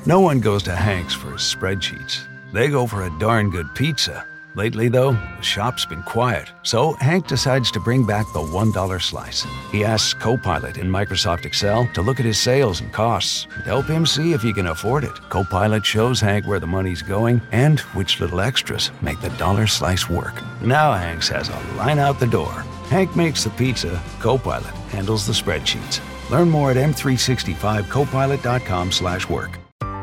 No one goes to Hank's for his spreadsheets. They go for a darn good pizza. Lately, though, the shop's been quiet, so Hank decides to bring back the $1 slice. He asks Copilot in Microsoft Excel to look at his sales and costs and help him see if he can afford it. Copilot shows Hank where the money's going and which little extras make the dollar slice work. Now Hank has a line out the door. Hank makes the pizza, Copilot handles the spreadsheets. Learn more at m365copilot.com/work.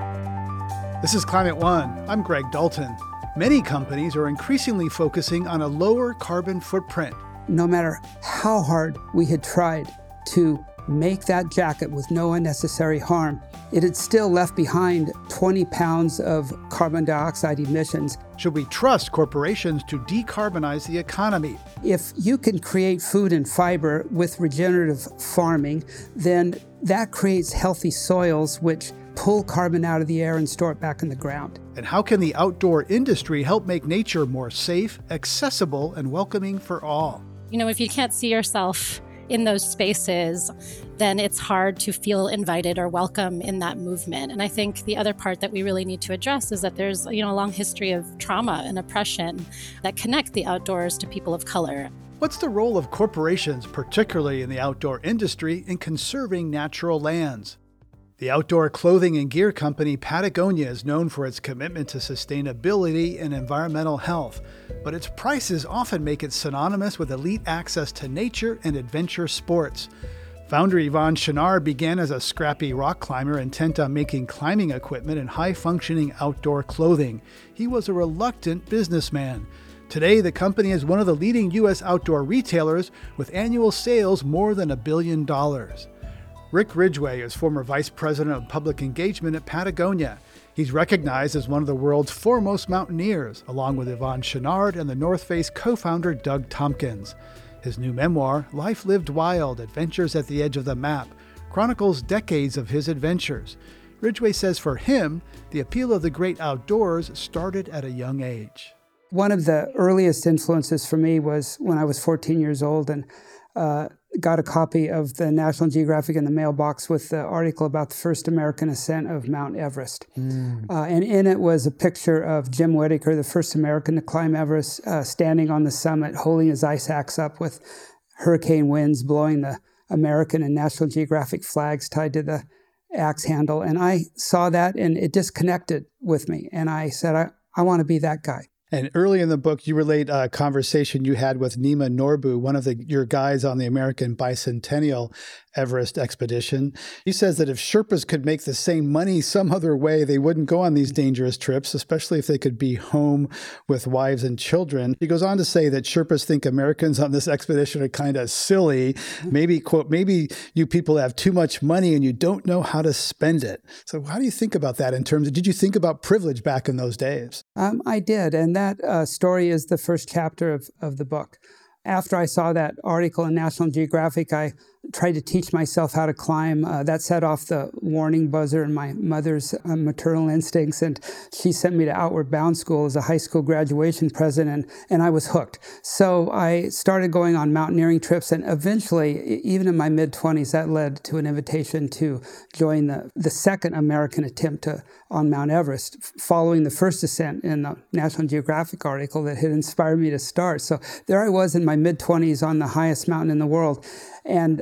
This is Climate One. I'm Greg Dalton. Many companies are increasingly focusing on a lower carbon footprint. No matter how hard we had tried to make that jacket with no unnecessary harm, it had still left behind 20 pounds of carbon dioxide emissions. Should we trust corporations to decarbonize the economy? If you can create food and fiber with regenerative farming, then that creates healthy soils which pull carbon out of the air and store it back in the ground. And how can the outdoor industry help make nature more safe, accessible, and welcoming for all? You know, if you can't see yourself in those spaces, then it's hard to feel invited or welcome in that movement. And I think the other part that we really need to address is that there's, a long history of trauma and oppression that connect the outdoors to people of color. What's the role of corporations, particularly in the outdoor industry, in conserving natural lands? The outdoor clothing and gear company Patagonia is known for its commitment to sustainability and environmental health, but its prices often make it synonymous with elite access to nature and adventure sports. Founder Yvon Chouinard began as a scrappy rock climber intent on making climbing equipment and high-functioning outdoor clothing. He was a reluctant businessman. Today, the company is one of the leading U.S. outdoor retailers with annual sales more than $1 billion. Rick Ridgway is former vice president of public engagement at Patagonia. He's recognized as one of the world's foremost mountaineers, along with Yvon Chouinard and the North Face co-founder Doug Tompkins. His new memoir, Life Lived Wild: Adventures at the Edge of the Map, chronicles decades of his adventures. Ridgway says for him, the appeal of the great outdoors started at a young age. One of the earliest influences for me was when I was 14 years old and got a copy of the National Geographic in the mailbox with the article about the first American ascent of Mount Everest. And in it was a picture of Jim Whittaker, the first American to climb Everest, standing on the summit, holding his ice axe up with hurricane winds blowing the American and National Geographic flags tied to the axe handle. And I saw that and it disconnected with me. And I said, I want to be that guy. And early in the book, you relate a conversation you had with Nima Norbu, one of your guides on the American Bicentennial Everest expedition. He says that if Sherpas could make the same money some other way, they wouldn't go on these dangerous trips, especially if they could be home with wives and children. He goes on to say that Sherpas think Americans on this expedition are kind of silly. Maybe, quote, maybe you people have too much money and you don't know how to spend it. So how do you think about that in terms of, did you think about privilege back in those days? I did. And that story is the first chapter of the book. After I saw that article in National Geographic, I tried to teach myself how to climb. That set off the warning buzzer in my mother's maternal instincts, and she sent me to Outward Bound School as a high school graduation present, and I was hooked. So I started going on mountaineering trips, and eventually, even in my mid-20s, that led to an invitation to join the second American attempt on Mount Everest, following the first ascent in the National Geographic article that had inspired me to start. So there I was in my mid-20s on the highest mountain in the world. And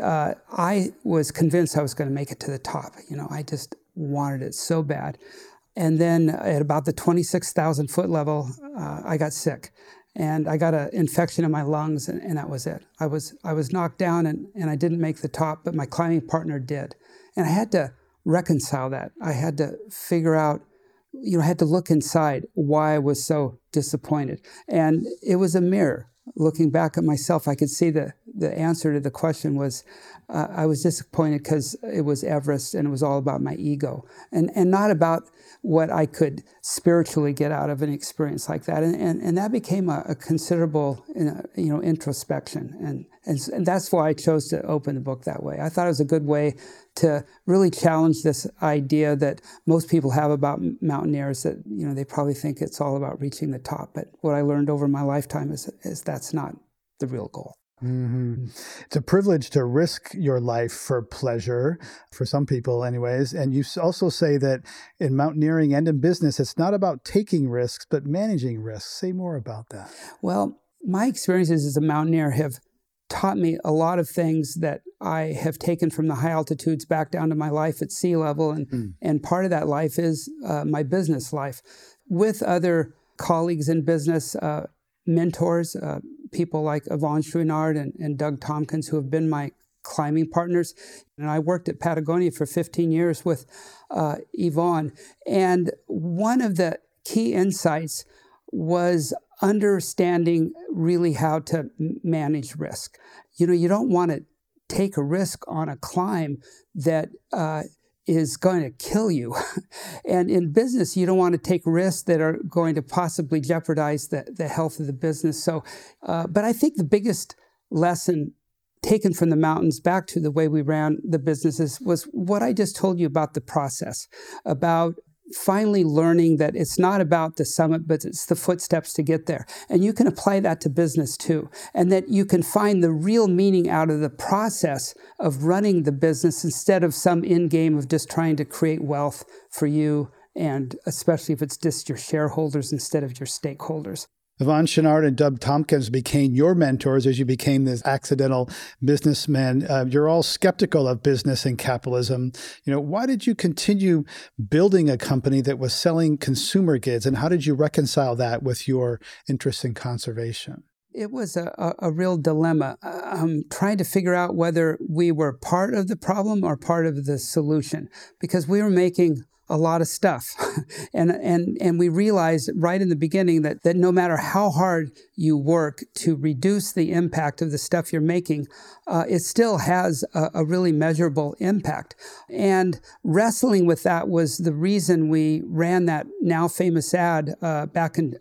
I was convinced I was going to make it to the top. I just wanted it so bad. And then at about the 26,000 foot level, I got sick. And I got an infection in my lungs, and that was it. I was knocked down, and I didn't make the top, but my climbing partner did. And I had to reconcile that. I had to figure out, I had to look inside why I was so disappointed. And it was a mirror. Looking back at myself, I could see the answer to the question was I was disappointed because it was Everest and it was all about my ego and not about what I could spiritually get out of an experience like that. And that became a considerable introspection. And that's why I chose to open the book that way. I thought it was a good way to really challenge this idea that most people have about mountaineers, that they probably think it's all about reaching the top. But what I learned over my lifetime is that's not the real goal. Mm-hmm. It's a privilege to risk your life for pleasure, for some people anyways. And you also say that in mountaineering and in business, it's not about taking risks, but managing risks. Say more about that. Well, my experiences as a mountaineer have taught me a lot of things that I have taken from the high altitudes back down to my life at sea level. And part of that life is my business life. With other colleagues in business, mentors, people like Yvon Chouinard and Doug Tompkins, who have been my climbing partners. And I worked at Patagonia for 15 years with Yvon. And one of the key insights was understanding really how to manage risk. You don't want to take a risk on a climb that is going to kill you. And in business, you don't want to take risks that are going to possibly jeopardize the health of the business. So, but I think the biggest lesson taken from the mountains back to the way we ran the businesses was what I just told you about the process, about finally learning that it's not about the summit, but it's the footsteps to get there. And you can apply that to business too. And that you can find the real meaning out of the process of running the business instead of some end game of just trying to create wealth for you, and especially if it's just your shareholders instead of your stakeholders. Yvon Chouinard and Doug Tompkins became your mentors as you became this accidental businessman. You're all skeptical of business and capitalism. Why did you continue building a company that was selling consumer goods, and how did you reconcile that with your interest in conservation? It was a real dilemma. Trying to figure out whether we were part of the problem or part of the solution, because we were making a lot of stuff. and we realized right in the beginning that no matter how hard you work to reduce the impact of the stuff you're making, it still has a really measurable impact. And wrestling with that was the reason we ran that now famous ad back in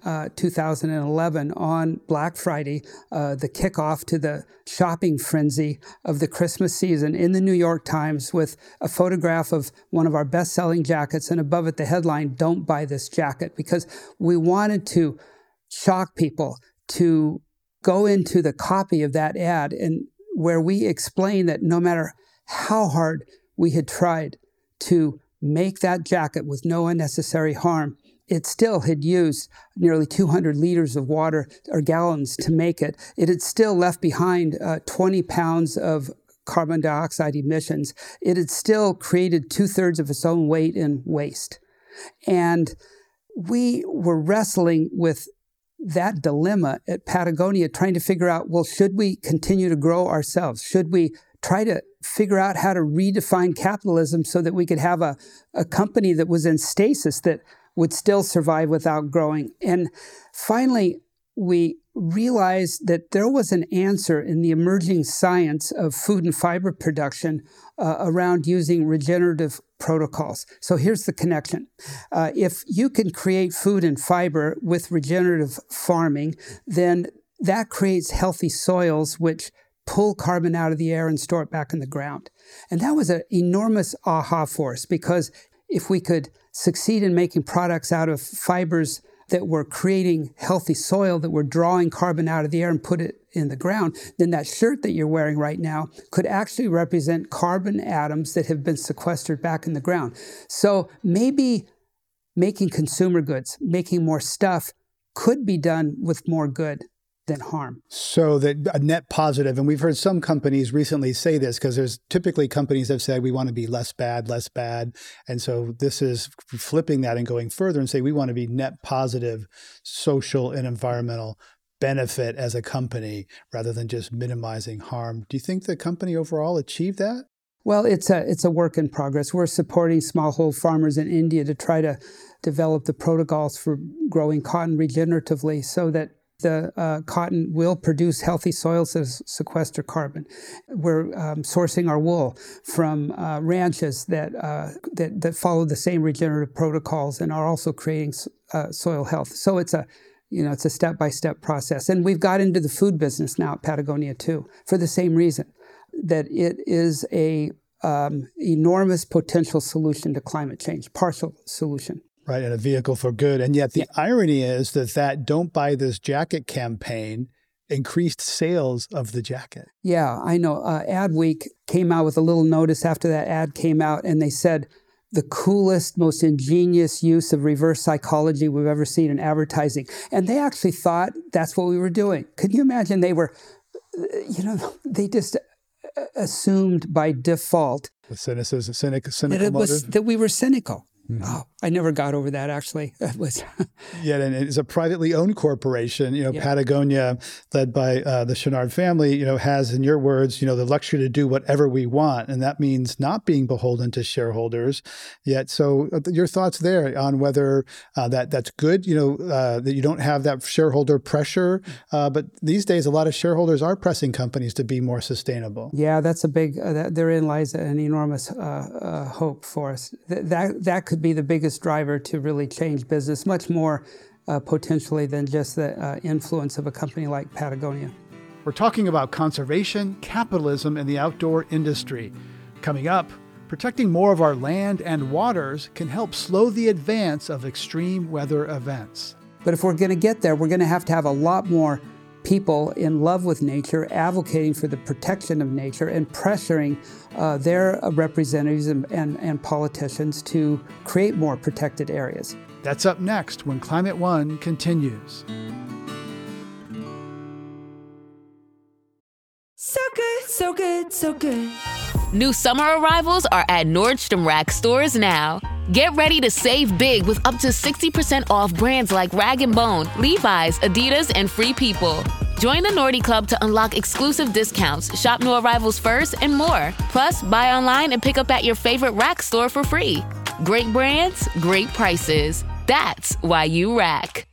2011 on Black Friday, the kickoff to the shopping frenzy of the Christmas season in the New York Times, with a photograph of one of our best-selling jackets, and above it the headline, "Don't buy this jacket," because we wanted to shock people to go into the copy of that ad, and where we explained that no matter how hard we had tried to make that jacket with no unnecessary harm, it still had used nearly 200 liters of water or gallons to make it. It had still left behind 20 pounds of carbon dioxide emissions. It had still created 2/3 of its own weight in waste. And we were wrestling with that dilemma at Patagonia, trying to figure out, well, should we continue to grow ourselves? Should we try to figure out how to redefine capitalism so that we could have a company that was in stasis that would still survive without growing? And finally, we realized that there was an answer in the emerging science of food and fiber production around using regenerative protocols. So here's the connection. If you can create food and fiber with regenerative farming, then that creates healthy soils which pull carbon out of the air and store it back in the ground. And that was an enormous aha for us, because if we could succeed in making products out of fibers that were creating healthy soil, that were drawing carbon out of the air and put it in the ground, then that shirt that you're wearing right now could actually represent carbon atoms that have been sequestered back in the ground. So maybe making consumer goods, making more stuff, could be done with more good than harm. So that a net positive, and we've heard some companies recently say this, because there's typically companies have said we want to be less bad. And so this is flipping that and going further and say we want to be net positive social and environmental benefit as a company rather than just minimizing harm. Do you think the company overall achieved that? Well, it's a work in progress. We're supporting smallholder farmers in India to try to develop the protocols for growing cotton regeneratively so that the cotton will produce healthy soils that sequester carbon. We're sourcing our wool from ranches that follow the same regenerative protocols and are also creating soil health. So it's a step-by-step process. And we've got into the food business now at Patagonia too, for the same reason, that it is a enormous potential solution to climate change, partial solution. Right, and a vehicle for good. And yet the irony is that Don't Buy This Jacket campaign increased sales of the jacket. Yeah, I know. Adweek came out with a little notice after that ad came out, and they said, the coolest, most ingenious use of reverse psychology we've ever seen in advertising. And they actually thought that's what we were doing. Could you imagine? They were, they just assumed by default The cynical that we were cynical. Mm-hmm. Oh, I never got over that, actually. It was Yeah, and it's a privately owned corporation. Patagonia, led by the Chouinard family, has, in your words, the luxury to do whatever we want. And that means not being beholden to shareholders yet. So your thoughts there on whether that's good, that you don't have that shareholder pressure. But these days, a lot of shareholders are pressing companies to be more sustainable. Yeah, that's a big, therein lies an enormous hope for us. That could be the biggest driver to really change business, much more potentially than just the influence of a company like Patagonia. We're talking about conservation, capitalism, and the outdoor industry. Coming up, protecting more of our land and waters can help slow the advance of extreme weather events. But if we're going to get there, we're going to have a lot more people in love with nature, advocating for the protection of nature and pressuring their representatives and politicians to create more protected areas. That's up next when Climate One continues. So good, so good, so good. New summer arrivals are at Nordstrom Rack stores now. Get ready to save big with up to 60% off brands like Rag & Bone, Levi's, Adidas, and Free People. Join the Nordy Club to unlock exclusive discounts, shop new arrivals first, and more. Plus, buy online and pick up at your favorite Rack store for free. Great brands, great prices. That's why you Rack.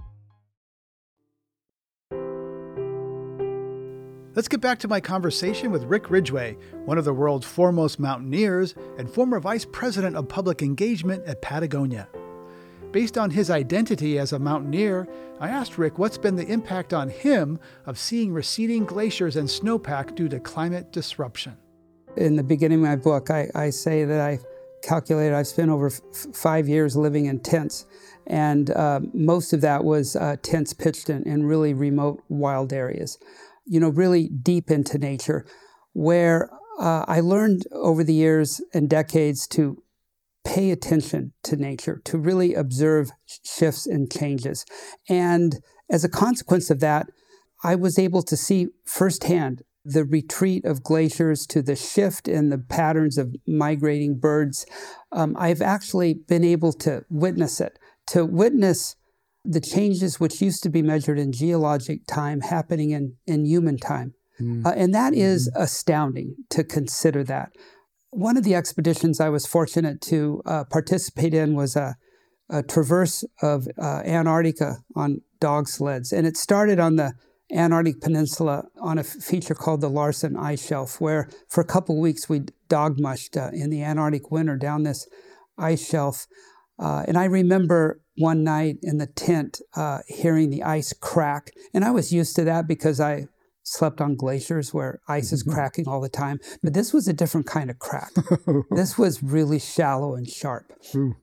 Let's get back to my conversation with Rick Ridgway, one of the world's foremost mountaineers and former vice president of public engagement at Patagonia. Based on his identity as a mountaineer, I asked Rick what's been the impact on him of seeing receding glaciers and snowpack due to climate disruption. In the beginning of my book, I say that I calculated I've spent over 5 years living in tents, and most of that was tents pitched in really remote, wild areas. Really deep into nature, where I learned over the years and decades to pay attention to nature, to really observe shifts and changes. And as a consequence of that, I was able to see firsthand the retreat of glaciers to the shift in the patterns of migrating birds. I've actually been able to witness it, to witness the changes which used to be measured in geologic time happening in human time. And that is astounding to consider that. One of the expeditions I was fortunate to participate in was a traverse of Antarctica on dog sleds. And it started on the Antarctic Peninsula on a feature called the Larsen Ice Shelf, where for a couple of weeks we dog mushed in the Antarctic winter down this ice shelf. And I remember one night in the tent hearing the ice crack. And I was used to that because I slept on glaciers where ice is cracking all the time. But this was a different kind of crack. This was really shallow and sharp.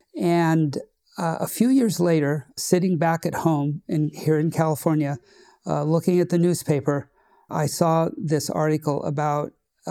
And a few years later, sitting back at home here in California, looking at the newspaper, I saw this article about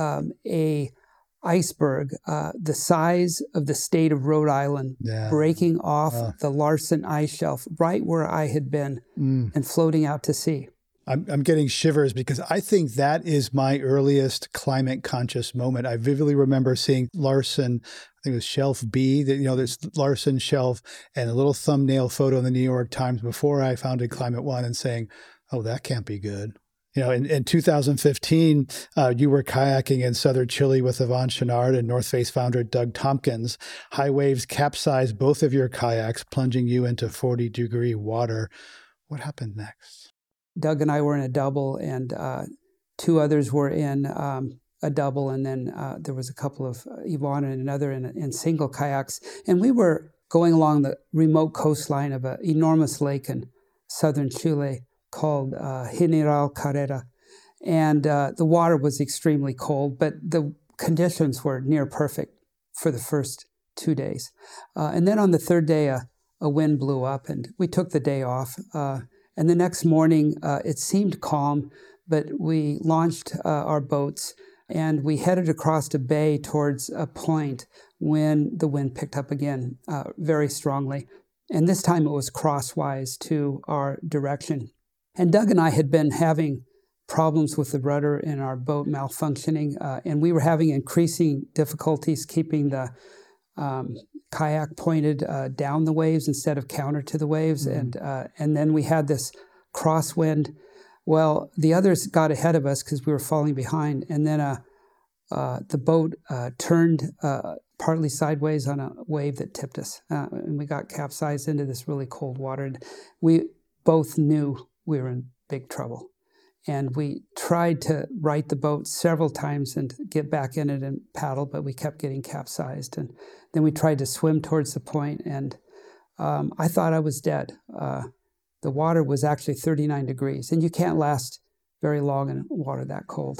a iceberg the size of the state of Rhode Island breaking off the Larsen Ice Shelf right where I had been and floating out to sea. I'm getting shivers because I think that is my earliest climate conscious moment. I vividly remember seeing Larsen, I think it was Shelf B, this Larsen Shelf, and a little thumbnail photo in the New York Times before I founded Climate One and saying, oh, that can't be good. In 2015, you were kayaking in southern Chile with Yvon Chouinard and North Face founder Doug Tompkins. High waves capsized both of your kayaks, plunging you into 40-degree water. What happened next? Doug and I were in a double, and two others were in a double, and then there was a couple of Yvon and another in single kayaks. And we were going along the remote coastline of an enormous lake in southern Chile called General Carrera. And the water was extremely cold, but the conditions were near perfect for the first 2 days. And then on the third day, a wind blew up, and we took the day off. And the next morning, it seemed calm, but we launched our boats and we headed across a bay towards a point when the wind picked up again very strongly. And this time it was crosswise to our direction. And Doug and I had been having problems with the rudder in our boat malfunctioning, and we were having increasing difficulties keeping the kayak pointed down the waves instead of counter to the waves. Mm-hmm. And then we had this crosswind. Well, the others got ahead of us because we were falling behind, and then the boat turned partly sideways on a wave that tipped us, and we got capsized into this really cold water. And we both knew we were in big trouble. And we tried to right the boat several times and get back in it and paddle, but we kept getting capsized. And then we tried to swim towards the point, and I thought I was dead. The water was actually 39 degrees, and you can't last very long in water that cold.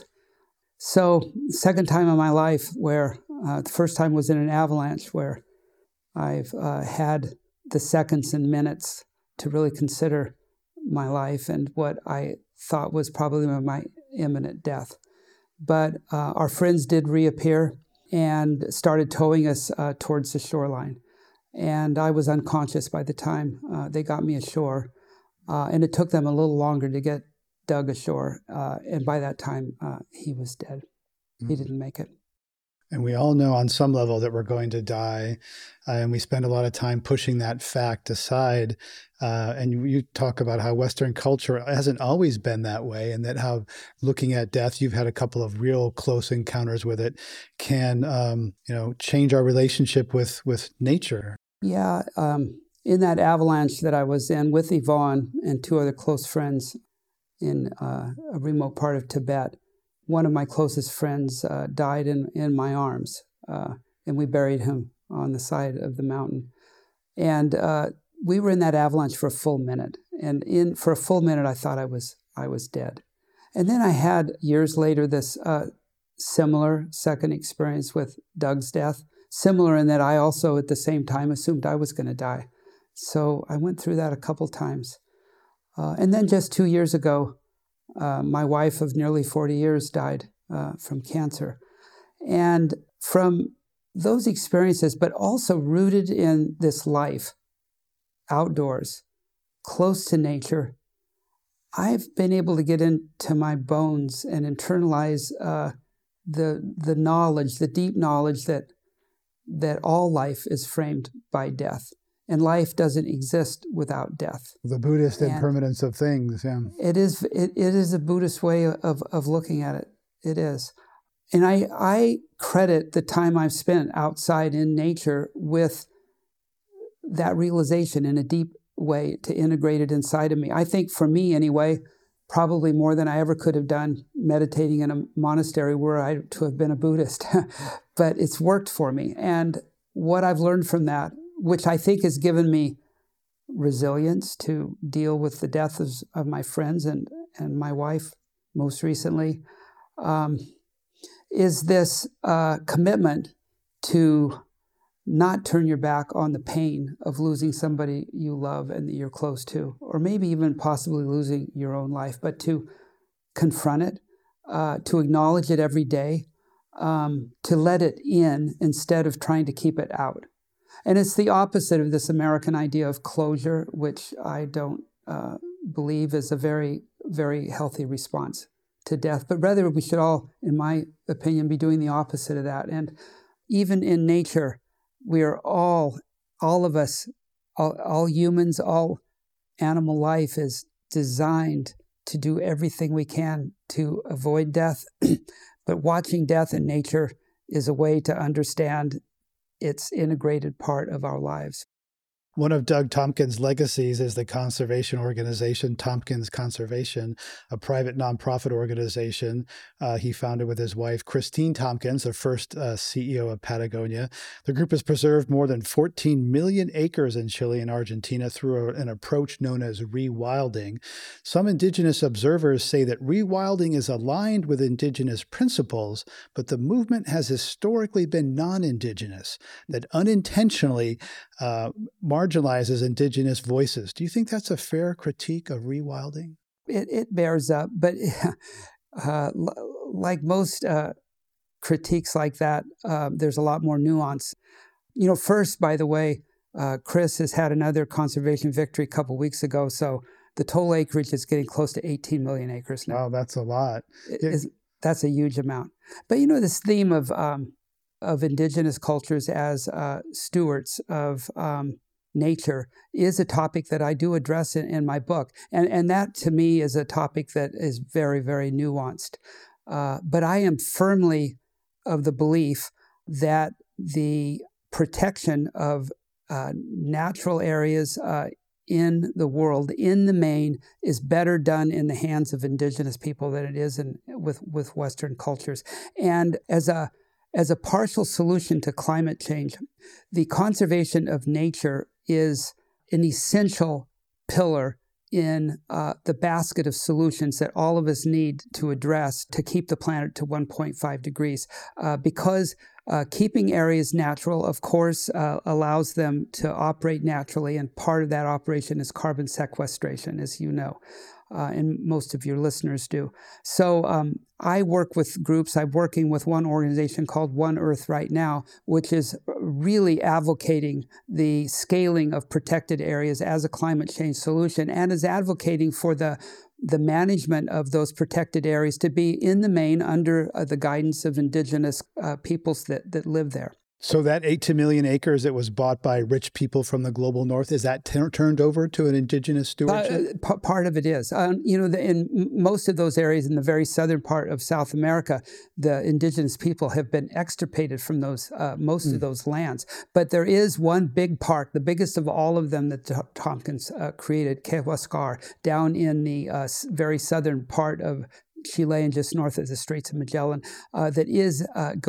So, second time in my life where the first time was in an avalanche, where I've had the seconds and minutes to really consider my life and what I thought was probably my imminent death. But our friends did reappear and started towing us towards the shoreline. And I was unconscious by the time they got me ashore. And it took them a little longer to get Doug ashore. And by that time, he was dead. Mm-hmm. He didn't make it. And we all know on some level that we're going to die. And we spend a lot of time pushing that fact aside. And you talk about how Western culture hasn't always been that way, and that how looking at death, you've had a couple of real close encounters with it, can change our relationship with nature. Yeah. In that avalanche that I was in with Yvonne and two other close friends in a remote part of Tibet, one of my closest friends died in my arms, and we buried him on the side of the mountain. And we were in that avalanche for a full minute, and for a full minute I thought I was dead. And then I had years later this similar second experience with Doug's death, similar in that I also at the same time assumed I was going to die. So I went through that a couple times. And then just 2 years ago, my wife of nearly 40 years died from cancer. And from those experiences, but also rooted in this life, outdoors, close to nature, I've been able to get into my bones and internalize the knowledge, the deep knowledge that all life is framed by death. And life doesn't exist without death. The Buddhist impermanence of things, yeah. It is a Buddhist way of looking at it. It is. And I credit the time I've spent outside in nature with that realization in a deep way to integrate it inside of me. I think for me anyway, probably more than I ever could have done meditating in a monastery were I to have been a Buddhist. But it's worked for me. And what I've learned from that, which I think has given me resilience to deal with the deaths of my friends and my wife most recently, is this commitment to not turn your back on the pain of losing somebody you love and that you're close to, or maybe even possibly losing your own life, but to confront it, to acknowledge it every day, to let it in instead of trying to keep it out. And it's the opposite of this American idea of closure, which I don't believe is a very, very healthy response to death. But rather, we should all, in my opinion, be doing the opposite of that. And even in nature, we are all of us, all humans, all animal life is designed to do everything we can to avoid death. But watching death in nature is a way to understand its integrated part of our lives. One of Doug Tompkins' legacies is the conservation organization, Tompkins Conservation, a private nonprofit organization he founded with his wife, Christine Tompkins, the first CEO of Patagonia. The group has preserved more than 14 million acres in Chile and Argentina through an approach known as rewilding. Some indigenous observers say that rewilding is aligned with indigenous principles, but the movement has historically been non-indigenous, that unintentionally marginalized marginalizes indigenous voices. Do you think that's a fair critique of rewilding? It bears up, but like most critiques like that, there's a lot more nuance. First, by the way, Chris has had another conservation victory a couple weeks ago, so the total acreage is getting close to 18 million acres now. Wow, that's a lot. That's a huge amount. But this theme of indigenous cultures as stewards of nature is a topic that I do address in my book. And that, to me, is a topic that is very, very nuanced. But I am firmly of the belief that the protection of natural areas in the world, in the main, is better done in the hands of indigenous people than it is with Western cultures. And as a partial solution to climate change, the conservation of nature is an essential pillar in the basket of solutions that all of us need to address to keep the planet to 1.5 degrees. Because keeping areas natural, of course, allows them to operate naturally, and part of that operation is carbon sequestration, as you know, and most of your listeners do. So I work with groups. I'm working with one organization called One Earth right now, which is really advocating the scaling of protected areas as a climate change solution, and is advocating for the management of those protected areas to be, in the main, under the guidance of indigenous peoples that live there. So that 18 million acres that was bought by rich people from the global north, is that turned over to an indigenous stewardship? Part of it is. In most of those areas in the very southern part of South America, the indigenous people have been extirpated from those most of those lands. But there is one big park, the biggest of all of them that Tompkins created, Quehuascar, down in the very southern part of Chile and just north of the Straits of Magellan, that is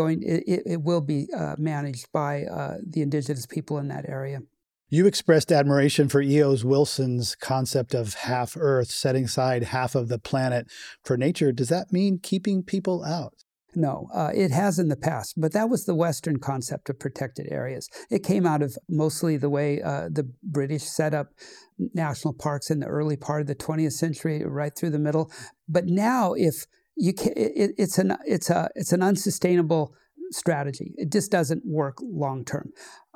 it will be managed by the indigenous people in that area. You expressed admiration for E.O. Wilson's concept of half Earth, setting aside half of the planet for nature. Does that mean keeping people out? No, it has in the past, but that was the Western concept of protected areas. It came out of mostly the way the British set up national parks in the early part of the 20th century, right through the middle. But now, if you can, it's an unsustainable strategy. It just doesn't work long term.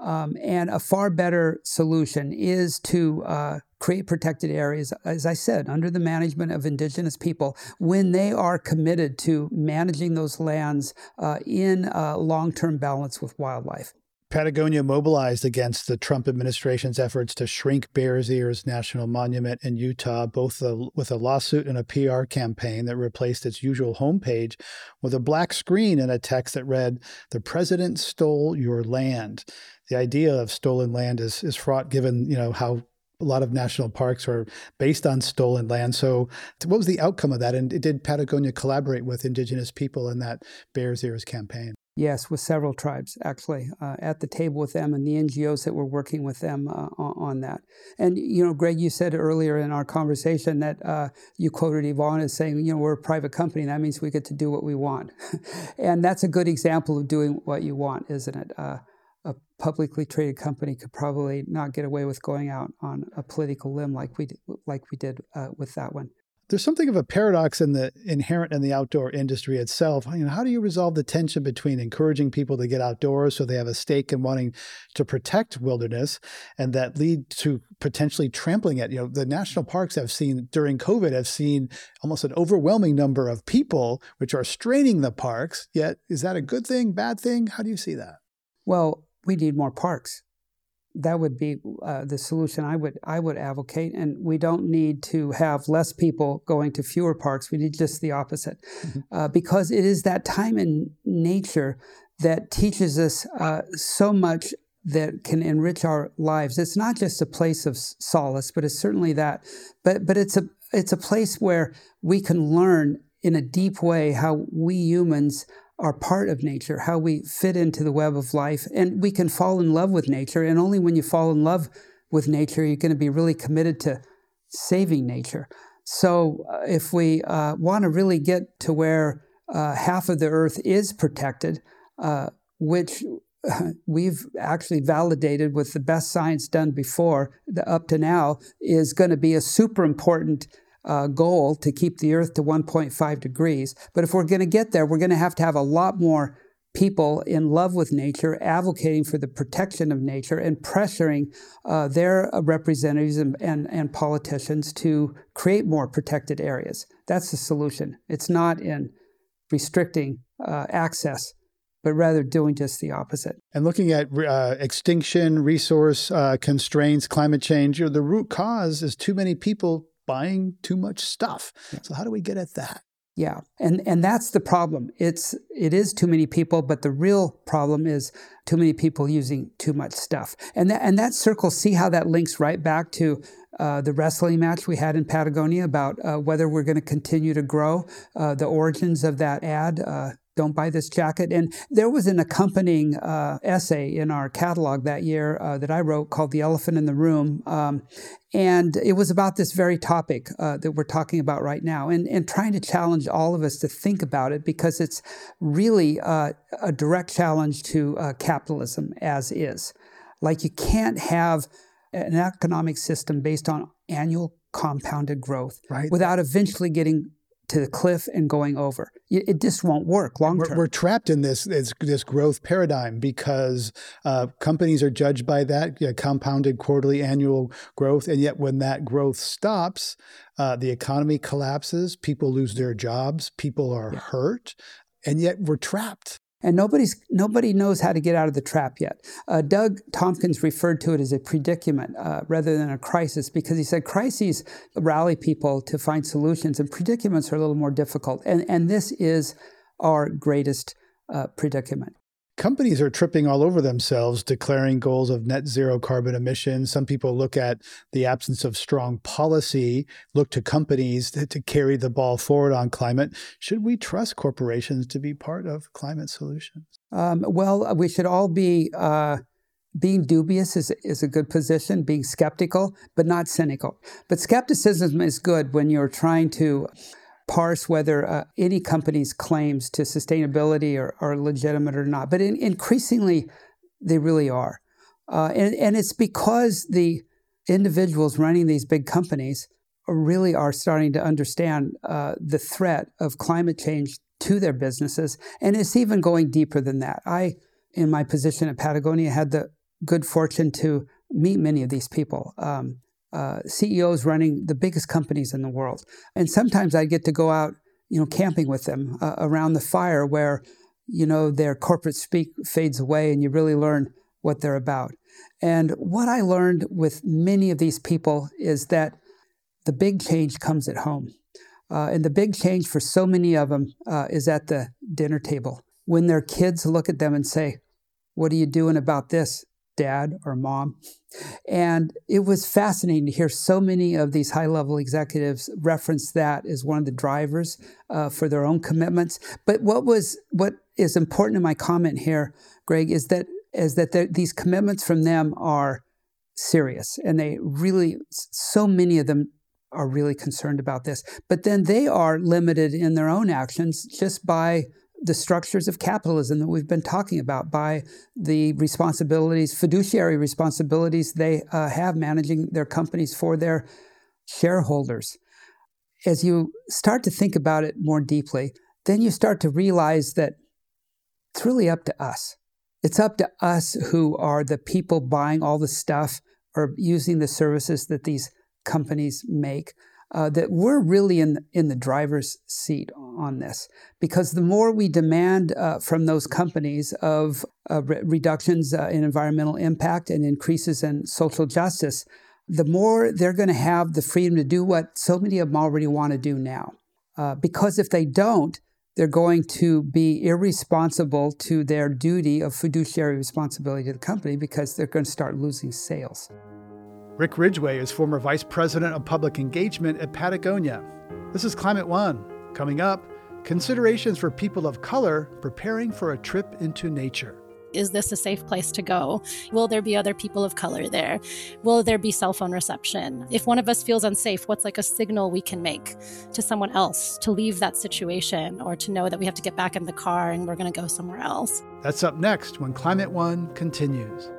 And a far better solution is to create protected areas, as I said, under the management of indigenous people, when they are committed to managing those lands in long-term balance with wildlife. Patagonia mobilized against the Trump administration's efforts to shrink Bears Ears National Monument in Utah, both with a lawsuit and a PR campaign that replaced its usual homepage with a black screen and a text that read, "The president stole your land." The idea of stolen land is fraught, given how a lot of national parks are based on stolen land. So what was the outcome of that? And did Patagonia collaborate with indigenous people in that Bears Ears campaign? Yes, with several tribes, actually, at the table with them and the NGOs that were working with them on that. And, Greg, you said earlier in our conversation that you quoted Yvonne as saying, we're a private company, and that means we get to do what we want. And that's a good example of doing what you want, isn't it? A publicly traded company could probably not get away with going out on a political limb like we did with that one. There's something of a paradox inherent in the outdoor industry itself. How do you resolve the tension between encouraging people to get outdoors so they have a stake in wanting to protect wilderness, and that lead to potentially trampling it? The national parks during COVID have seen almost an overwhelming number of people, which are straining the parks. Yet, is that a good thing, bad thing? How do you see that? Well, we need more parks. That would be the solution I would advocate, and we don't need to have less people going to fewer parks. We need just the opposite, because it is that time in nature that teaches us so much that can enrich our lives. It's not just a place of solace, but it's certainly that. But it's a place where we can learn in a deep way how we humans are part of nature, how we fit into the web of life, and we can fall in love with nature. And only when you fall in love with nature, you're going to be really committed to saving nature. So if we want to really get to where half of the earth is protected, which we've actually validated with the best science done before, up to now, is going to be a super important goal to keep the Earth to 1.5 degrees. But if we're going to get there, we're going to have a lot more people in love with nature, advocating for the protection of nature and pressuring their representatives and politicians to create more protected areas. That's the solution. It's not in restricting access, but rather doing just the opposite. And looking at extinction, resource constraints, climate change, the root cause is too many people buying too much stuff. Yeah. So how do we get at that? Yeah, and that's the problem. It is too many people, but the real problem is too many people using too much stuff. And that circle, see how that links right back to the wrestling match we had in Patagonia about whether we're going to continue to grow, the origins of that ad, don't buy this jacket. And there was an accompanying essay in our catalog that year that I wrote called The Elephant in the Room. And it was about this very topic that we're talking about right now, and trying to challenge all of us to think about it, because it's really a direct challenge to capitalism as is. Like, you can't have an economic system based on annual compounded growth without eventually getting to the cliff and going over. It just won't work long term. We're trapped in this growth paradigm because companies are judged by that compounded quarterly annual growth. And yet when that growth stops, the economy collapses, people lose their jobs, people are hurt, and yet we're trapped. And nobody knows how to get out of the trap yet. Doug Tompkins referred to it as a predicament rather than a crisis, because he said crises rally people to find solutions, and predicaments are a little more difficult. And this is our greatest predicament. Companies are tripping all over themselves, declaring goals of net zero carbon emissions. Some people look at the absence of strong policy, look to companies to carry the ball forward on climate. Should we trust corporations to be part of climate solutions? Well, we should all be, being dubious is a good position, being skeptical, but not cynical. But skepticism is good when you're trying to parse whether any company's claims to sustainability are legitimate or not. But increasingly, they really are. And it's because the individuals running these big companies really are starting to understand the threat of climate change to their businesses. And it's even going deeper than that. I, in my position at Patagonia, had the good fortune to meet many of these people. CEOs running the biggest companies in the world. And sometimes I get to go out, camping with them around the fire where, their corporate speak fades away and you really learn what they're about. And what I learned with many of these people is that the big change comes at home. And the big change for so many of them is at the dinner table. When their kids look at them and say, "What are you doing about this, Dad or Mom?" And it was fascinating to hear so many of these high-level executives reference that as one of the drivers for their own commitments. But what is important in my comment here, Greg, is that these commitments from them are serious, and so many of them are really concerned about this. But then they are limited in their own actions just by the structures of capitalism that we've been talking about, by the responsibilities, fiduciary responsibilities they have managing their companies for their shareholders. As you start to think about it more deeply, then you start to realize that it's really up to us. It's up to us who are the people buying all the stuff or using the services that these companies make, that we're really in the driver's seat on this. Because the more we demand from those companies of reductions in environmental impact and increases in social justice, the more they're going to have the freedom to do what so many of them already want to do now. Because if they don't, they're going to be irresponsible to their duty of fiduciary responsibility to the company, because they're going to start losing sales. Rick Ridgway is former Vice President of Public Engagement at Patagonia. This is Climate One. Coming up, considerations for people of color preparing for a trip into nature. Is this a safe place to go? Will there be other people of color there? Will there be cell phone reception? If one of us feels unsafe, what's like a signal we can make to someone else to leave that situation or to know that we have to get back in the car and we're going to go somewhere else? That's up next when Climate One continues.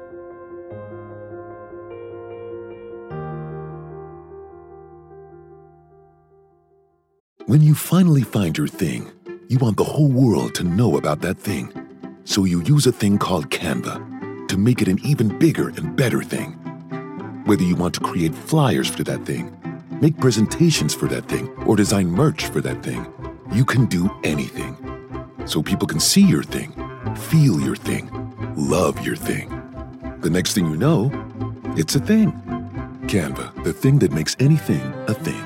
When you finally find your thing, you want the whole world to know about that thing. So you use a thing called Canva to make it an even bigger and better thing. Whether you want to create flyers for that thing, make presentations for that thing, or design merch for that thing, you can do anything. So people can see your thing, feel your thing, love your thing. The next thing you know, it's a thing. Canva, the thing that makes anything a thing.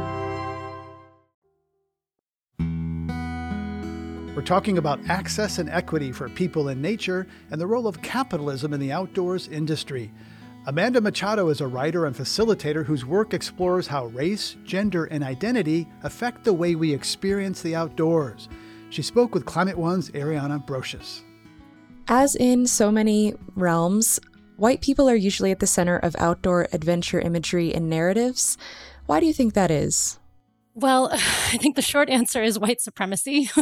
We're talking about access and equity for people in nature and the role of capitalism in the outdoors industry. Amanda Machado is a writer and facilitator whose work explores how race, gender, and identity affect the way we experience the outdoors. She spoke with Climate One's Ariana Brocious. As in so many realms, white people are usually at the center of outdoor adventure imagery and narratives. Why do you think that is? Well, I think the short answer is white supremacy.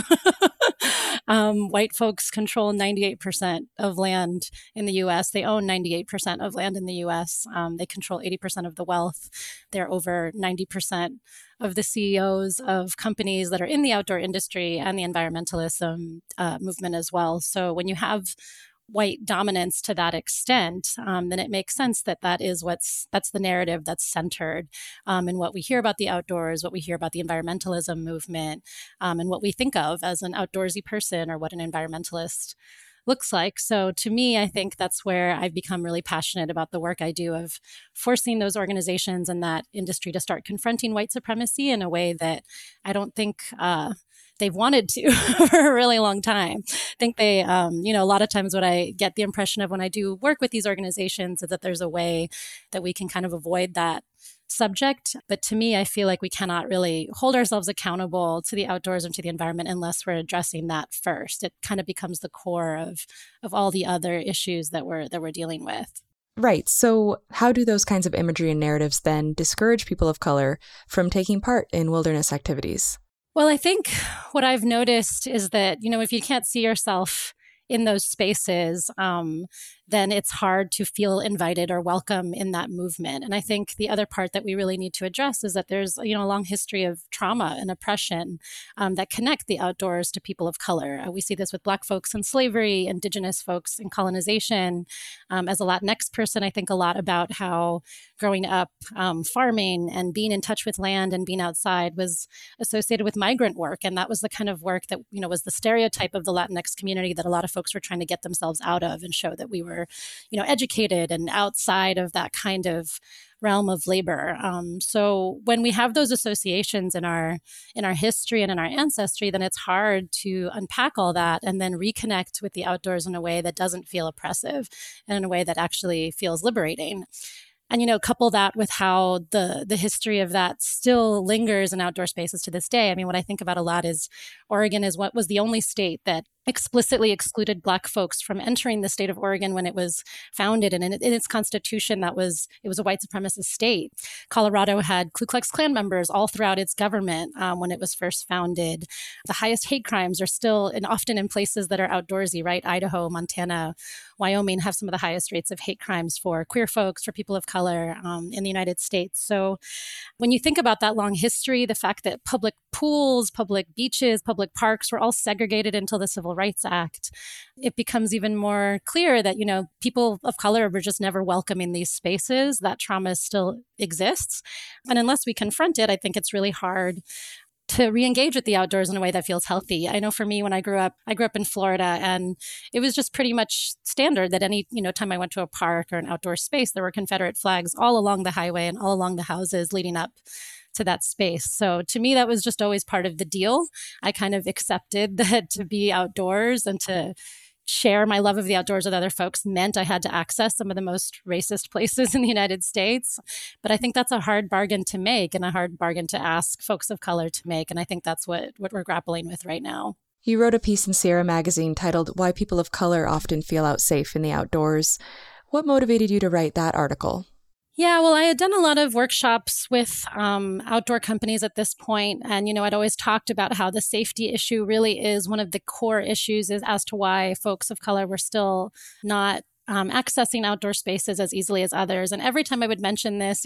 White folks control 98% of land in the U.S. They own 98% of land in the U.S. They control 80% of the wealth. They're over 90% of the CEOs of companies that are in the outdoor industry and the environmentalism movement as well. So when you have white dominance to that extent, then it makes sense that that's the narrative that's centered in what we hear about the outdoors, what we hear about the environmentalism movement, and what we think of as an outdoorsy person or what an environmentalist looks like. So to me, I think that's where I've become really passionate about the work I do of forcing those organizations and that industry to start confronting white supremacy in a way that I don't think they've wanted to for a really long time. I think they, a lot of times what I get the impression of when I do work with these organizations is that there's a way that we can kind of avoid that subject. But to me, I feel like we cannot really hold ourselves accountable to the outdoors and to the environment unless we're addressing that first. It kind of becomes the core of all the other issues that we're dealing with. Right. So how do those kinds of imagery and narratives then discourage people of color from taking part in wilderness activities? Well, I think what I've noticed is that, if you can't see yourself in those spaces, then it's hard to feel invited or welcome in that movement. And I think the other part that we really need to address is that there's, a long history of trauma and oppression that connect the outdoors to people of color. We see this with Black folks in slavery, Indigenous folks in colonization. As a Latinx person, I think a lot about how growing up farming and being in touch with land and being outside was associated with migrant work. And that was the kind of work that, was the stereotype of the Latinx community that a lot of folks were trying to get themselves out of and show that we were educated and outside of that kind of realm of labor. So when we have those associations in our history and in our ancestry, then it's hard to unpack all that and then reconnect with the outdoors in a way that doesn't feel oppressive and in a way that actually feels liberating. And, couple that with how the history of that still lingers in outdoor spaces to this day. I mean, what I think about a lot is Oregon is what was the only state that explicitly excluded Black folks from entering the state of Oregon when it was founded. And in its constitution, it was a white supremacist state. Colorado had Ku Klux Klan members all throughout its government when it was first founded. The highest hate crimes are still often in places that are outdoorsy, right? Idaho, Montana, Wyoming have some of the highest rates of hate crimes for queer folks, for people of color in the United States. So when you think about that long history, the fact that public pools, public beaches, public parks were all segregated until the Civil Rights Act, it becomes even more clear that, people of color were just never welcome in these spaces. That trauma still exists. And unless we confront it, I think it's really hard to re-engage with the outdoors in a way that feels healthy. I know for me, when I grew up in Florida, and it was just pretty much standard that any, time I went to a park or an outdoor space, there were Confederate flags all along the highway and all along the houses leading up to that space. So to me, that was just always part of the deal. I kind of accepted that to be outdoors and to share my love of the outdoors with other folks meant I had to access some of the most racist places in the United States. But I think that's a hard bargain to make and a hard bargain to ask folks of color to make. And I think that's what we're grappling with right now. You wrote a piece in Sierra Magazine titled Why People of Color Often Feel Out Safe in the Outdoors. What motivated you to write that article? Yeah, well, I had done a lot of workshops with outdoor companies at this point. And, I'd always talked about how the safety issue really is one of the core issues as to why folks of color were still not accessing outdoor spaces as easily as others. And every time I would mention this,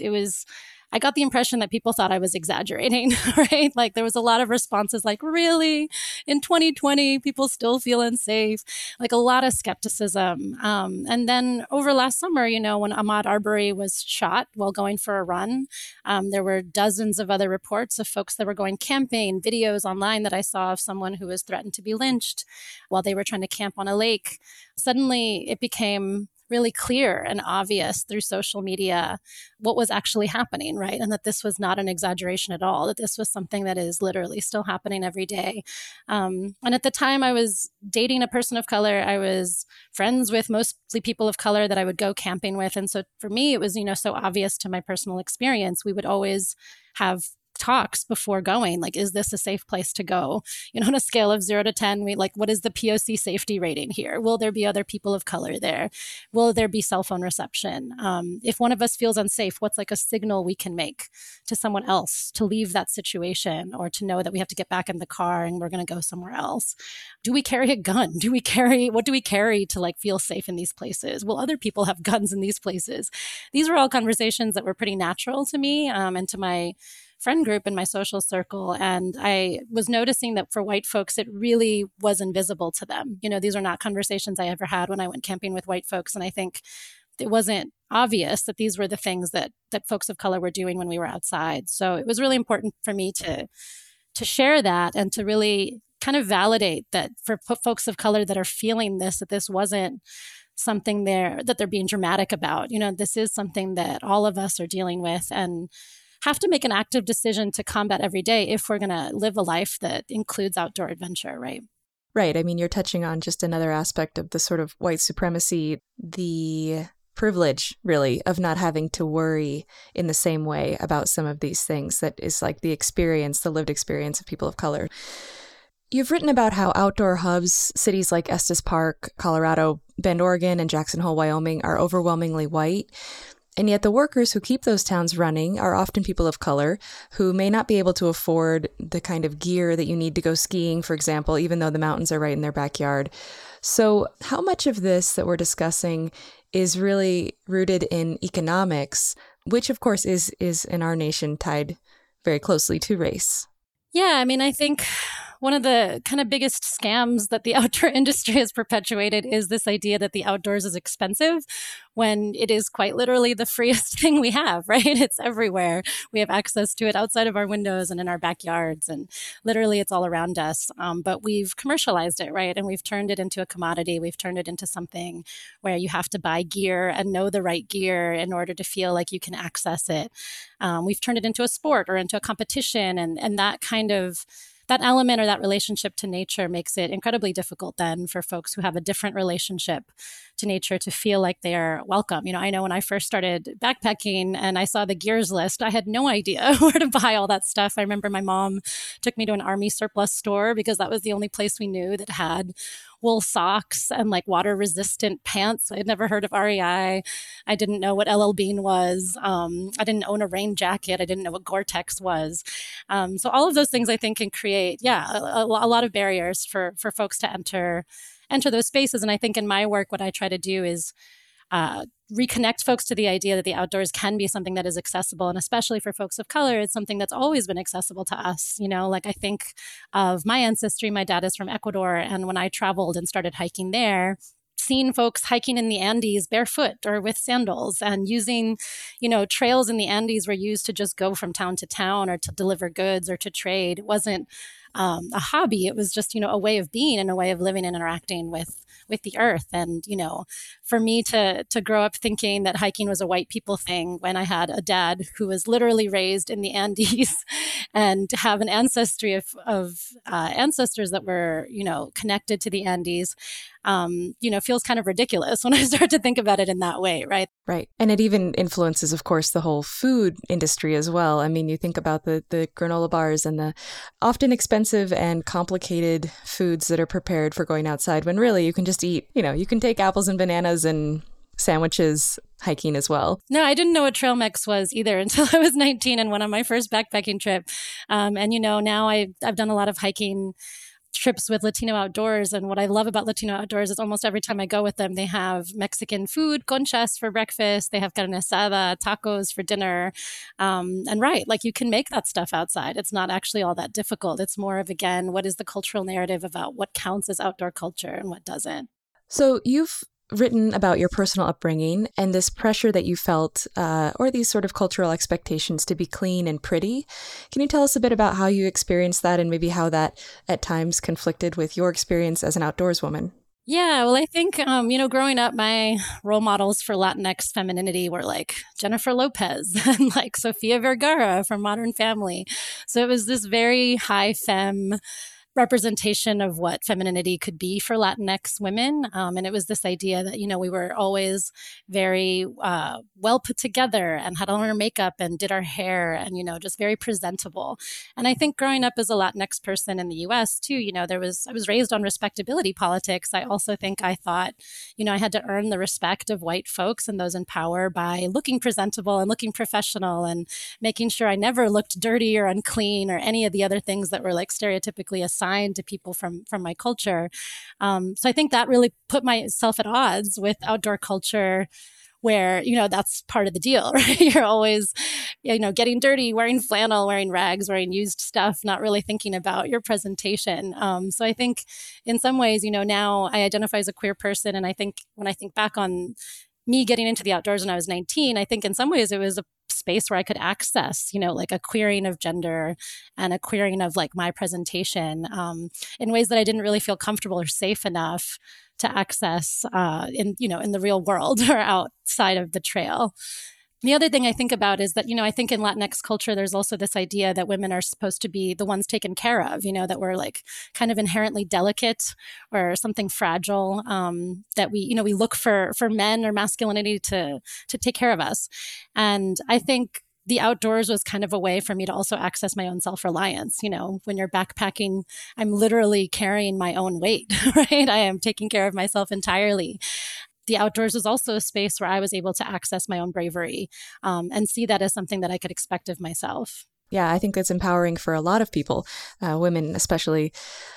I got the impression that people thought I was exaggerating, right? Like there was a lot of responses like, really? In 2020, people still feel unsafe? Like a lot of skepticism. And then over last summer, when Ahmaud Arbery was shot while going for a run, there were dozens of other reports of folks that were going camping, videos online that I saw of someone who was threatened to be lynched while they were trying to camp on a lake. Suddenly, it became really clear and obvious through social media what was actually happening, right? And that this was not an exaggeration at all, that this was something that is literally still happening every day. And at the time I was dating a person of color, I was friends with mostly people of color that I would go camping with. And so for me, it was, so obvious to my personal experience. We would always have talks before going, like, is this a safe place to go? On a scale of 0 to 10, what is the POC safety rating here? Will there be other people of color there? Will there be cell phone reception? If one of us feels unsafe, what's like a signal we can make to someone else to leave that situation or to know that we have to get back in the car and we're going to go somewhere else? Do we carry a gun? What do we carry to feel safe in these places? Will other people have guns in these places? These were all conversations that were pretty natural to me and to my friend group in my social circle. And I was noticing that for white folks, it really was invisible to them. These are not conversations I ever had when I went camping with white folks. And I think it wasn't obvious that these were the things that folks of color were doing when we were outside. So it was really important for me to share that and to really kind of validate that for folks of color that are feeling this, that this wasn't something that they're being dramatic about. This is something that all of us are dealing with and have to make an active decision to combat every day if we're going to live a life that includes outdoor adventure, right? Right. I mean, you're touching on just another aspect of the sort of white supremacy, the privilege, really, of not having to worry in the same way about some of these things that is like the lived experience of people of color. You've written about how outdoor hubs, cities like Estes Park, Colorado, Bend, Oregon, and Jackson Hole, Wyoming, are overwhelmingly white. And yet the workers who keep those towns running are often people of color who may not be able to afford the kind of gear that you need to go skiing, for example, even though the mountains are right in their backyard. So how much of this that we're discussing is really rooted in economics, which of course is in our nation tied very closely to race? Yeah, I mean, I think one of the kind of biggest scams that the outdoor industry has perpetuated is this idea that the outdoors is expensive when it is quite literally the freest thing we have, right? It's everywhere. We have access to it outside of our windows and in our backyards, and literally it's all around us. But we've commercialized it, right? And we've turned it into a commodity. We've turned it into something where you have to buy gear and know the right gear in order to feel like you can access it. We've turned it into a sport or into a competition, and that element or that relationship to nature makes it incredibly difficult then for folks who have a different relationship to nature to feel like they're welcome. I know when I first started backpacking and I saw the gears list, I had no idea where to buy all that stuff. I remember my mom took me to an Army surplus store because that was the only place we knew that had wool socks and water resistant pants. I had never heard of REI. I didn't know what LL Bean was. I didn't own a rain jacket. I didn't know what Gore-Tex was. So all of those things I think can create, a lot of barriers for folks to enter those spaces. And I think in my work, what I try to do is reconnect folks to the idea that the outdoors can be something that is accessible. And especially for folks of color, it's something that's always been accessible to us. I think of my ancestry. My dad is from Ecuador. And when I traveled and started hiking there, seeing folks hiking in the Andes barefoot or with sandals and using, trails in the Andes were used to just go from town to town or to deliver goods or to trade. It wasn't a hobby. It was just, a way of being and a way of living and interacting with the earth. And, for me to grow up thinking that hiking was a white people thing when I had a dad who was literally raised in the Andes and have an ancestry of ancestors that were, connected to the Andes, feels kind of ridiculous when I start to think about it in that way, right? Right. And it even influences, of course, the whole food industry as well. I mean, you think about the granola bars and the often expensive and complicated foods that are prepared for going outside, when really you can just eat, you can take apples and bananas and sandwiches hiking as well. No, I didn't know what trail mix was either until I was 19 and went on my first backpacking trip. Now I've done a lot of hiking trips with Latino Outdoors. And what I love about Latino Outdoors is almost every time I go with them, they have Mexican food, conchas for breakfast. They have carne asada, tacos for dinner. And right, like you can make that stuff outside. It's not actually all that difficult. It's more of, again, what is the cultural narrative about what counts as outdoor culture and what doesn't? So you've written about your personal upbringing and this pressure that you felt, or these sort of cultural expectations to be clean and pretty. Can you tell us a bit about how you experienced that and maybe how that at times conflicted with your experience as an outdoors woman? Yeah, well, I think, growing up, my role models for Latinx femininity were like Jennifer Lopez and like Sofia Vergara from Modern Family. So it was this very high femme representation of what femininity could be for Latinx women. And it was this idea that, we were always very well put together and had on our makeup and did our hair and, just very presentable. And I think growing up as a Latinx person in the US too, I was raised on respectability politics. I also think I thought, I had to earn the respect of white folks and those in power by looking presentable and looking professional and making sure I never looked dirty or unclean or any of the other things that were like stereotypically assigned to people from my culture. So I think that really put myself at odds with outdoor culture where, that's part of the deal, right? You're always, getting dirty, wearing flannel, wearing rags, wearing used stuff, not really thinking about your presentation. So I think in some ways, now I identify as a queer person. And I think when I think back on me getting into the outdoors when I was 19, I think in some ways it was a space where I could access, like a queering of gender and a queering of like my presentation in ways that I didn't really feel comfortable or safe enough to access in the real world or outside of the trail. The other thing I think about is that, I think in Latinx culture, there's also this idea that women are supposed to be the ones taken care of, that we're like kind of inherently delicate or something fragile, that we look for men or masculinity to take care of us. And I think the outdoors was kind of a way for me to also access my own self-reliance. When you're backpacking, I'm literally carrying my own weight, right? I am taking care of myself entirely. The outdoors was also a space where I was able to access my own bravery and see that as something that I could expect of myself. Yeah, I think that's empowering for a lot of people, women especially.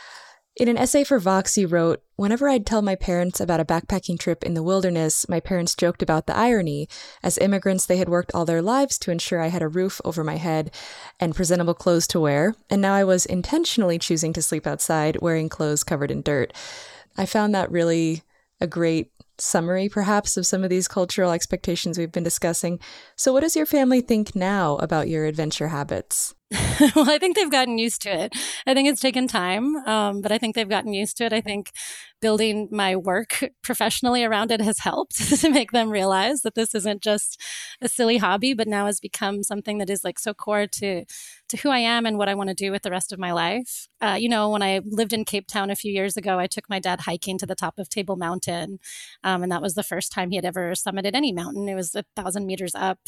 In an essay for Vox, you wrote, "Whenever I'd tell my parents about a backpacking trip in the wilderness, my parents joked about the irony. As immigrants, they had worked all their lives to ensure I had a roof over my head and presentable clothes to wear, and now I was intentionally choosing to sleep outside, wearing clothes covered in dirt." I found that really a great summary, perhaps, of some of these cultural expectations we've been discussing. So what does your family think now about your adventure habits? Well, I think they've gotten used to it. I think it's taken time, but I think they've gotten used to it. I think building my work professionally around it has helped to make them realize that this isn't just a silly hobby, but now has become something that is like so core to who I am and what I want to do with the rest of my life. When I lived in Cape Town a few years ago, I took my dad hiking to the top of Table Mountain. And that was the first time he had ever summited any mountain. It was 1,000 meters up.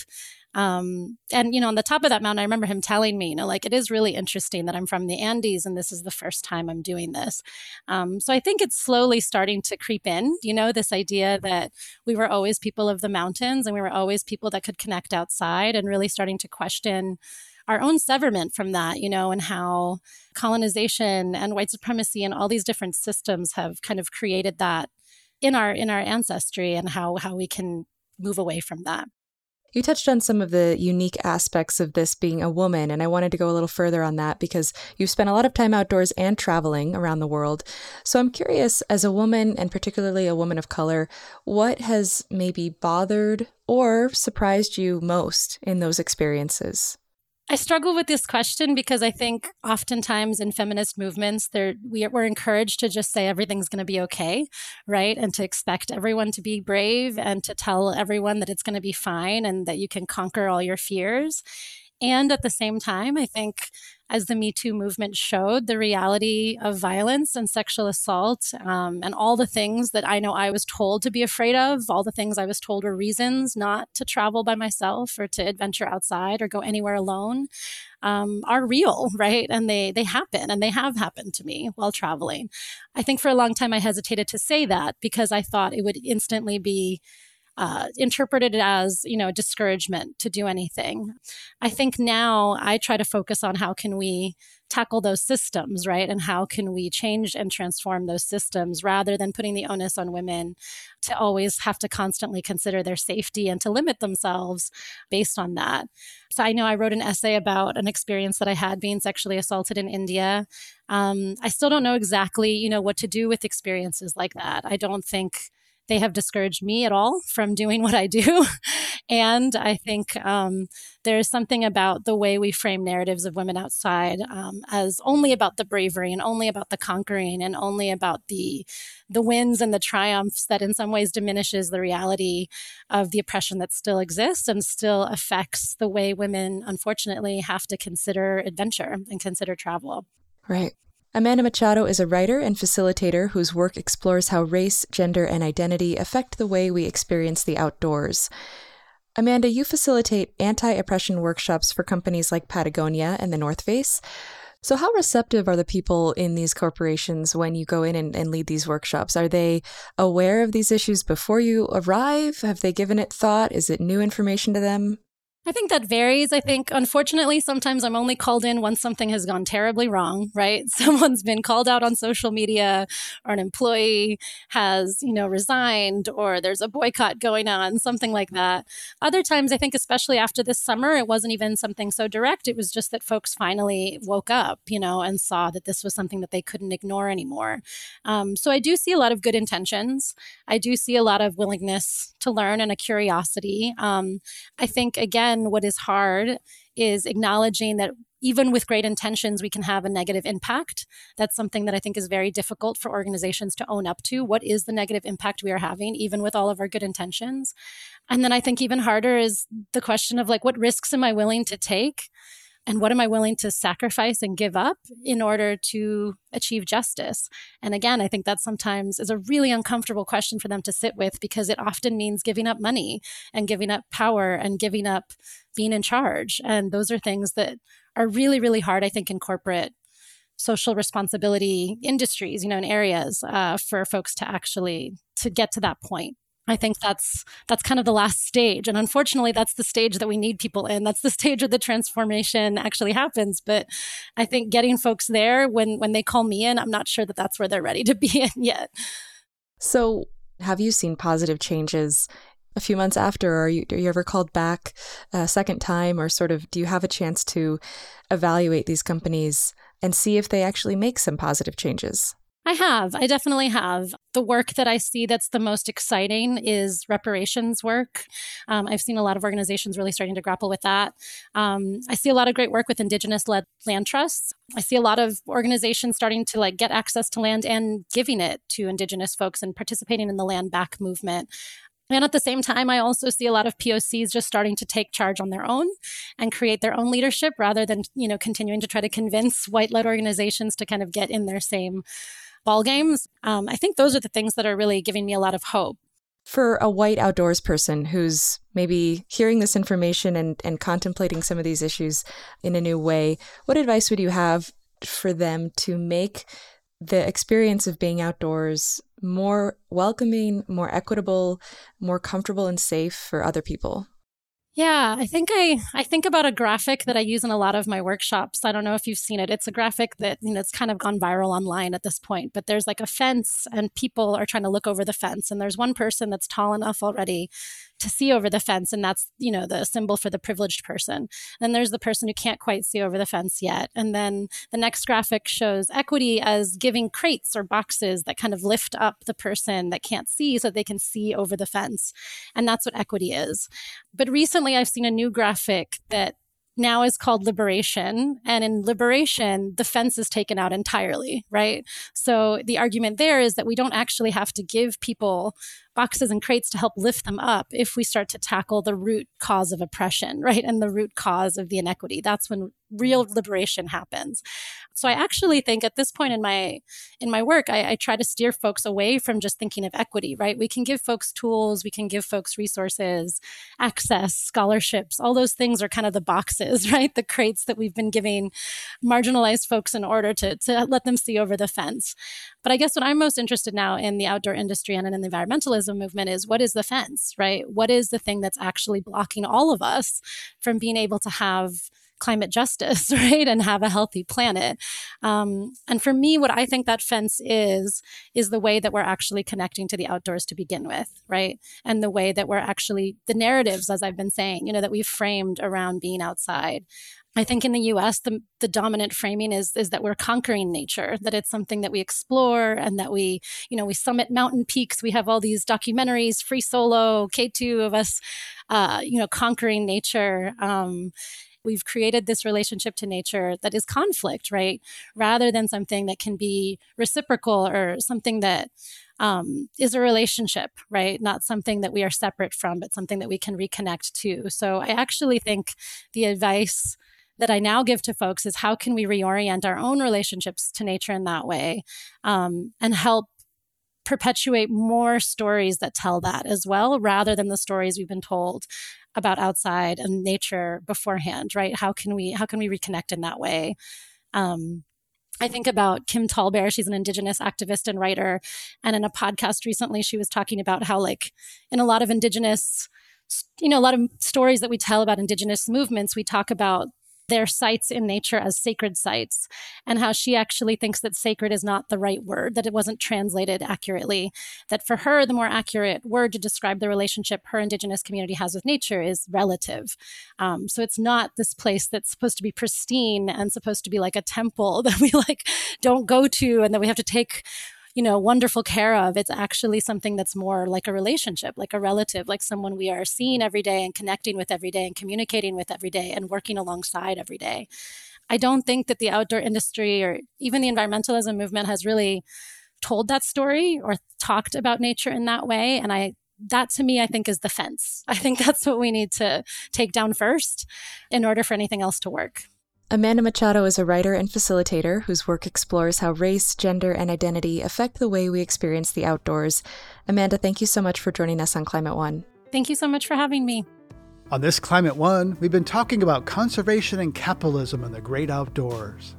On the top of that mountain, I remember him telling me, it is really interesting that I'm from the Andes and this is the first time I'm doing this. So I think it's slowly starting to creep in, this idea that we were always people of the mountains and we were always people that could connect outside, and really starting to question our own severment from that, and how colonization and white supremacy and all these different systems have kind of created that in our ancestry, and how we can move away from that. You touched on some of the unique aspects of this being a woman, and I wanted to go a little further on that because you've spent a lot of time outdoors and traveling around the world. So I'm curious, as a woman, and particularly a woman of color, what has maybe bothered or surprised you most in those experiences? I struggle with this question because I think oftentimes in feminist movements, we're encouraged to just say everything's going to be okay, right? And to expect everyone to be brave and to tell everyone that it's going to be fine and that you can conquer all your fears. And at the same time, I think as the Me Too movement showed, the reality of violence and sexual assault and all the things that I know I was told to be afraid of, all the things I was told were reasons not to travel by myself or to adventure outside or go anywhere alone, are real, right? And they happen, and they have happened to me while traveling. I think for a long time I hesitated to say that because I thought it would instantly be interpreted as, discouragement to do anything. I think now I try to focus on how can we tackle those systems, right? And how can we change and transform those systems rather than putting the onus on women to always have to constantly consider their safety and to limit themselves based on that. So I know I wrote an essay about an experience that I had being sexually assaulted in India. I still don't know exactly, what to do with experiences like that. I don't think they have discouraged me at all from doing what I do. And I think there's something about the way we frame narratives of women outside as only about the bravery and only about the conquering and only about the wins and the triumphs that in some ways diminishes the reality of the oppression that still exists and still affects the way women, unfortunately, have to consider adventure and consider travel. Right. Amanda Machado is a writer and facilitator whose work explores how race, gender, and identity affect the way we experience the outdoors. Amanda, you facilitate anti-oppression workshops for companies like Patagonia and the North Face. So how receptive are the people in these corporations when you go in and lead these workshops? Are they aware of these issues before you arrive? Have they given it thought? Is it new information to them? I think that varies. I think, unfortunately, sometimes I'm only called in once something has gone terribly wrong, right? Someone's been called out on social media, or an employee has, resigned, or there's a boycott going on, something like that. Other times, I think, especially after this summer, it wasn't even something so direct. It was just that folks finally woke up, and saw that this was something that they couldn't ignore anymore. So I do see a lot of good intentions. I do see a lot of willingness to learn and a curiosity. I think, again, what is hard is acknowledging that even with great intentions, we can have a negative impact. That's something that I think is very difficult for organizations to own up to. What is the negative impact we are having, even with all of our good intentions? And then I think even harder is the question of what risks am I willing to take? And what am I willing to sacrifice and give up in order to achieve justice? And again, I think that sometimes is a really uncomfortable question for them to sit with because it often means giving up money and giving up power and giving up being in charge. And those are things that are really, really hard, I think, in corporate social responsibility industries, in areas for folks to get to that point. I think that's kind of the last stage. And unfortunately, that's the stage that we need people in. That's the stage where the transformation actually happens. But I think getting folks there when they call me in, I'm not sure that that's where they're ready to be in yet. So have you seen positive changes a few months after? Are you ever called back a second time, or sort of do you have a chance to evaluate these companies and see if they actually make some positive changes? I definitely have. The work that I see that's the most exciting is reparations work. I've seen a lot of organizations really starting to grapple with that. I see a lot of great work with Indigenous-led land trusts. I see a lot of organizations starting to get access to land and giving it to Indigenous folks and participating in the land back movement. And at the same time, I also see a lot of POCs just starting to take charge on their own and create their own leadership rather than, continuing to try to convince white-led organizations to kind of get in their same ball games. I think those are the things that are really giving me a lot of hope. For a white outdoors person who's maybe hearing this information and contemplating some of these issues in a new way, what advice would you have for them to make the experience of being outdoors more welcoming, more equitable, more comfortable and safe for other people? Yeah, I think I think about a graphic that I use in a lot of my workshops. I don't know if you've seen it. It's a graphic that, it's kind of gone viral online at this point, but there's a fence and people are trying to look over the fence. And there's one person that's tall enough already to see over the fence. And that's, the symbol for the privileged person. Then there's the person who can't quite see over the fence yet. And then the next graphic shows equity as giving crates or boxes that kind of lift up the person that can't see so they can see over the fence. And that's what equity is. But recently I've seen a new graphic that now is called liberation. And in liberation, the fence is taken out entirely, right? So the argument there is that we don't actually have to give people boxes and crates to help lift them up if we start to tackle the root cause of oppression, right? And the root cause of the inequity. That's when real liberation happens. So I actually think at this point in my work, I try to steer folks away from just thinking of equity, right? We can give folks tools, we can give folks resources, access, scholarships. All those things are kind of the boxes, right? The crates that we've been giving marginalized folks in order to let them see over the fence. But I guess what I'm most interested now in the outdoor industry and in the environmentalism movement is, what is the fence, right? What is the thing that's actually blocking all of us from being able to have climate justice, right? And have a healthy planet. And for me, what I think that fence is the way that we're actually connecting to the outdoors to begin with, right? And the way that we're actually, the narratives, as I've been saying, that we've framed around being outside. I think in the US, the dominant framing is that we're conquering nature, that it's something that we explore and that we summit mountain peaks. We have all these documentaries, Free Solo, K2 of us, conquering nature. We've created this relationship to nature that is conflict, right? Rather than something that can be reciprocal or something that is a relationship, right? Not something that we are separate from, but something that we can reconnect to. So I actually think the advice that I now give to folks is, how can we reorient our own relationships to nature in that way, and help perpetuate more stories that tell that as well, rather than the stories we've been told about outside and nature beforehand, right? How can we reconnect in that way? I think about Kim Tallbear. She's an Indigenous activist and writer. And in a podcast recently, she was talking about how, like, in a lot of Indigenous, a lot of stories that we tell about Indigenous movements, we talk about their sites in nature as sacred sites, and how she actually thinks that sacred is not the right word, that it wasn't translated accurately, that for her, the more accurate word to describe the relationship her Indigenous community has with nature is relative. So it's not this place that's supposed to be pristine and supposed to be like a temple that we don't go to and that we have to take wonderful care of. It's actually something that's more like a relationship, like a relative, like someone we are seeing every day and connecting with every day and communicating with every day and working alongside every day. I don't think that the outdoor industry or even the environmentalism movement has really told that story or talked about nature in that way. And that to me, I think, is the fence. I think that's what we need to take down first in order for anything else to work. Amanda Machado is a writer and facilitator whose work explores how race, gender, and identity affect the way we experience the outdoors. Amanda, thank you so much for joining us on Climate One. Thank you so much for having me. On this Climate One, we've been talking about conservation and capitalism in the great outdoors.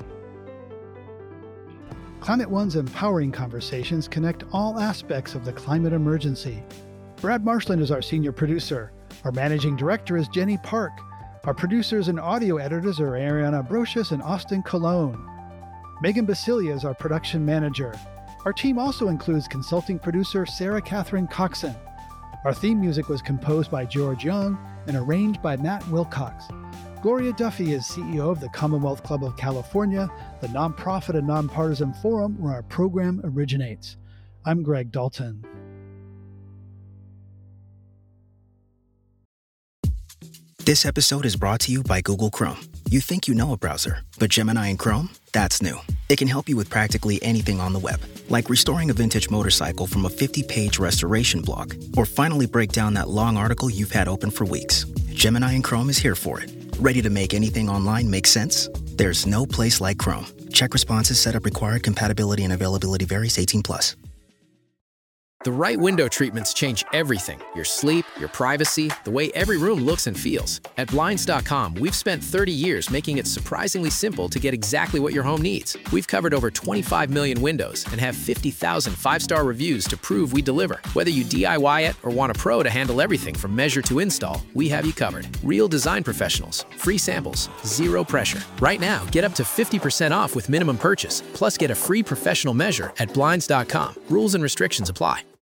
Climate One's empowering conversations connect all aspects of the climate emergency. Brad Marshland is our senior producer. Our managing director is Jenny Park. Our producers and audio editors are Ariana Brocious and Austin Colon. Megan Basilia is our production manager. Our team also includes consulting producer Sarah Catherine Coxon. Our theme music was composed by George Young and arranged by Matt Wilcox. Gloria Duffy is CEO of the Commonwealth Club of California, the nonprofit and nonpartisan forum where our program originates. I'm Greg Dalton. This episode is brought to you by Google Chrome. You think you know a browser, but Gemini and Chrome? That's new. It can help you with practically anything on the web, like restoring a vintage motorcycle from a 50-page restoration blog, or finally break down that long article you've had open for weeks. Gemini and Chrome is here for it. Ready to make anything online make sense? There's no place like Chrome. Check responses, setup required, compatibility and availability varies, 18+. The right window treatments change everything. Your sleep, your privacy, the way every room looks and feels. At Blinds.com, we've spent 30 years making it surprisingly simple to get exactly what your home needs. We've covered over 25 million windows and have 50,000 five-star reviews to prove we deliver. Whether you DIY it or want a pro to handle everything from measure to install, we have you covered. Real design professionals, free samples, zero pressure. Right now, get up to 50% off with minimum purchase, plus get a free professional measure at Blinds.com. Rules and restrictions apply.